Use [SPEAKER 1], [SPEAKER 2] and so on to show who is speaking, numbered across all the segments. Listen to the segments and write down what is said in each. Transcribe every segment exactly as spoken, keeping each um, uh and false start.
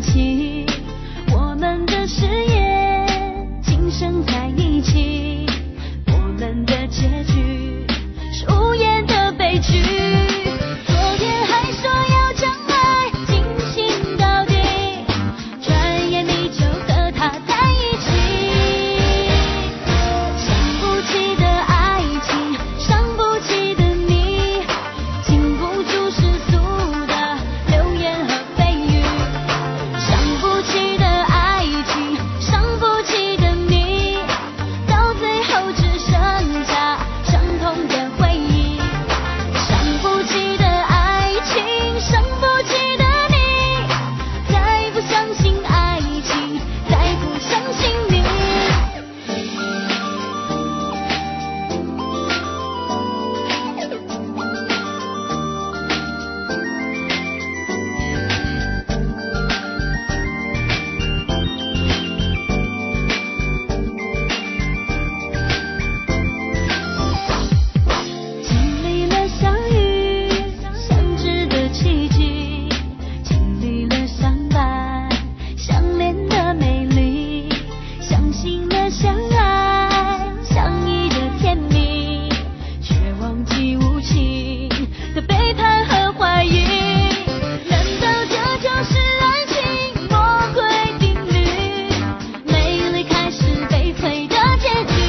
[SPEAKER 1] 传奇，我们的誓言今生在一起，我们的结局是无言的悲剧。昨天还说要将爱进行到底，转眼你就和他在一起。伤不起的爱情，伤不起的你，经不住世俗的流言和蜚语。伤不起的爱情，伤不起的你，到最后只剩下伤痛的回忆。伤不起的爱情，伤不起的你，再不相信爱情，再不相信你。经历了相遇相知的奇迹，经历了相伴相恋的美丽，相信了相爱相依的甜蜜，却忘记无情的背叛和怀疑。难道这就是爱情魔鬼定律？美丽开始悲催的结局。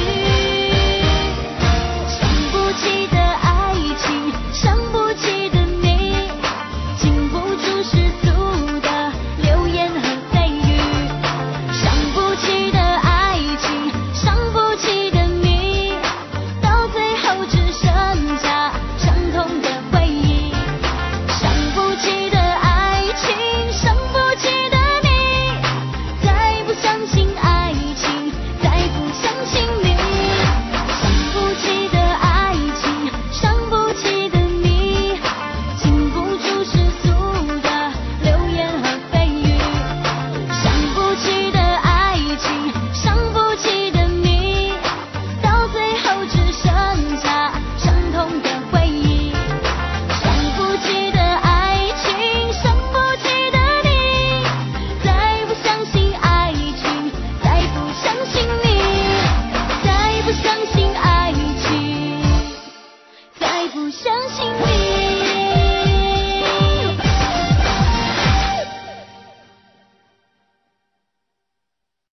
[SPEAKER 1] 伤不起的爱情，伤不起的你，经不住世俗的流言和蜚语。伤不起的爱情，伤不起的你，到最后只剩下伤痛的回忆。伤不起的爱情，伤不起的你，再不相信爱情，再不相信你。伤不起的爱情，伤不起的你，经不住世俗的流言和蜚语。伤不起的爱情，伤不起的你，到最后只剩下伤痛的回忆。伤不起的爱情，伤不起的你，再不相信爱情，再不相信你，再不相信爱情，再不相信你。